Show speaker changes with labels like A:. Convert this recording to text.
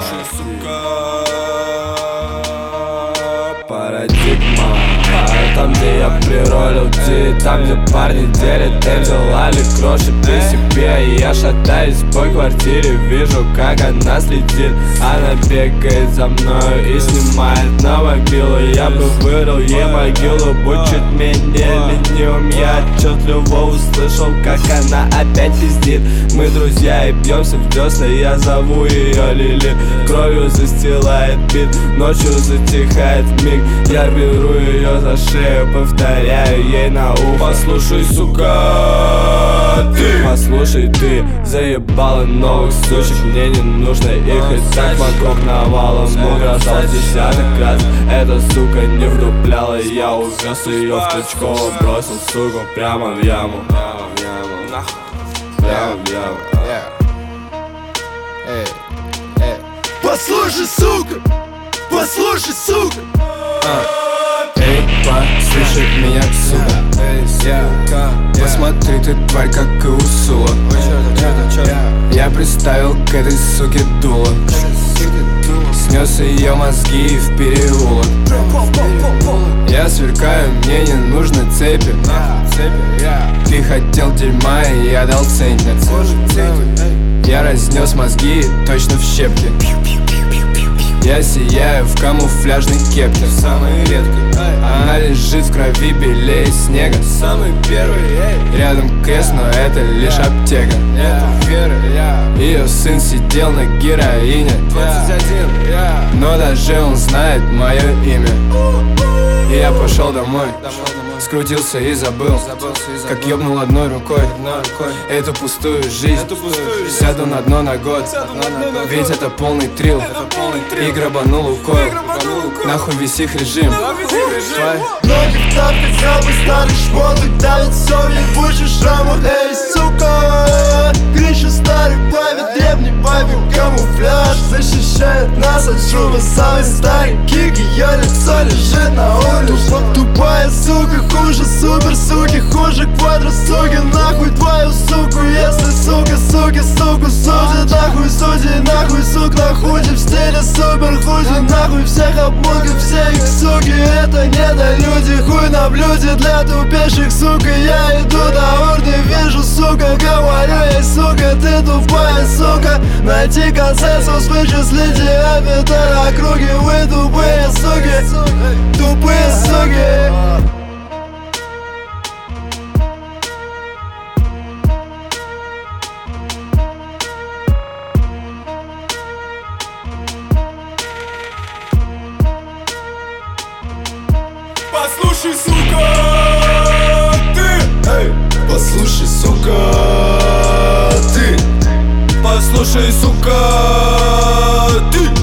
A: Послушай, сука, парадигма. Там, где я приролил ти, там, где парни делят, ты взяла ли кроши при себе. И я шатаюсь по квартире, вижу, как она следит. Она бегает за мною и снимает на мобилу. Я бы вырыл ей могилу, будь чуть менее ленивым. Я отчетливо услышал, как она опять пиздит. Мы друзья и бьемся в десна, я зову ее Лили. Кровью застилает бит, ночью затихает миг. Я беру ее за шею, повторяю ей на ухо: послушай, сука, ты. Послушай, ты заебала новых сучек, мне не нужно их и так вокруг навалом. Угрожал десяток раз, эта сука не вдупляла. Я увез ее в Ключково, бросил суку прямо в яму. Прямо в яму.
B: Послушай, сука, послушай, сука.
C: Эй, послушай меня, сука. Посмотри, ты тварь, как и усула. Я приставил к этой суке дуло, снес ее мозги и в переулок. Я сверкаю, мне не нужны цепи. Ты хотел дерьма, и я дал центнер. Я разнес мозги точно в щепки. Я сияю в камуфляжной кепке, самый редкий. Она лежит в крови белее снега, самый первый. Рядом крест, но это лишь аптека. Ее сын сидел на героине, 21, но даже он знает мое имя. И я пошел домой, скрутился и забыл, как ёбнул одной рукой эту пустую жизнь. Сяду на дно на год, ведь это полный трил. И грабанул Лукойл, нахуй весь их режим.
B: Ноги в тапках, запах старых шмоток, давит все в ебучих шрамах. Эй, сука, Гриша старый плавит, древний папик, камуфляж защищает нас от шума. Самый старый кик, ее лицо лежит на улице. Тупая сука, хуже супер суки, хуже квадро суки. Нахуй твою суку, если сука, суки, суку судят. Нахуй судей, нахуй сук, нахуй в стиле супер худи. Нахуй всех обманков, все их суки, это недолюди. Хуй на блюде для тупейших, сука. Я иду до урны, вижу, сука, говорю ей, сука, ты тупая, сука. Найти консенсус, вычислить диаметр округи. Вы тупые суки, тупые суки.
A: Послушай, сука, ты.
B: Эй, послушай, сука, ты.
A: Послушай, сука, ты.